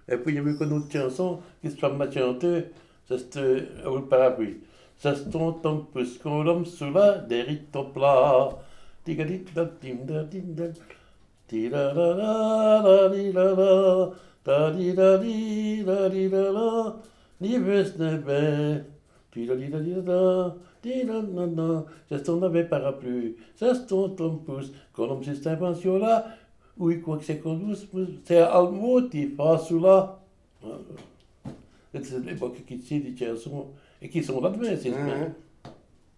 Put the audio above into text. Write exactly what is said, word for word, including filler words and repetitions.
Et puis il y avait une autre chanson qui se m'a chanté, c'était au parapluie. Ça se tombe un peu ce qu'on l'homme sous la derrière ton plat. Tigadidadimdadimdam, tirararararira, tadidadidadirara, nibesnebe, tiradidadidada, tiradadada. Ça se tombe avec parapluie, ça se tombe un pouce, qu'on homme cette invention-là. Oui, quoi que c'est qu'on douce, c'est un mot qui passe là. Het is een époque qui tient des chansons et qui sont là-dedans, c'est Mhm.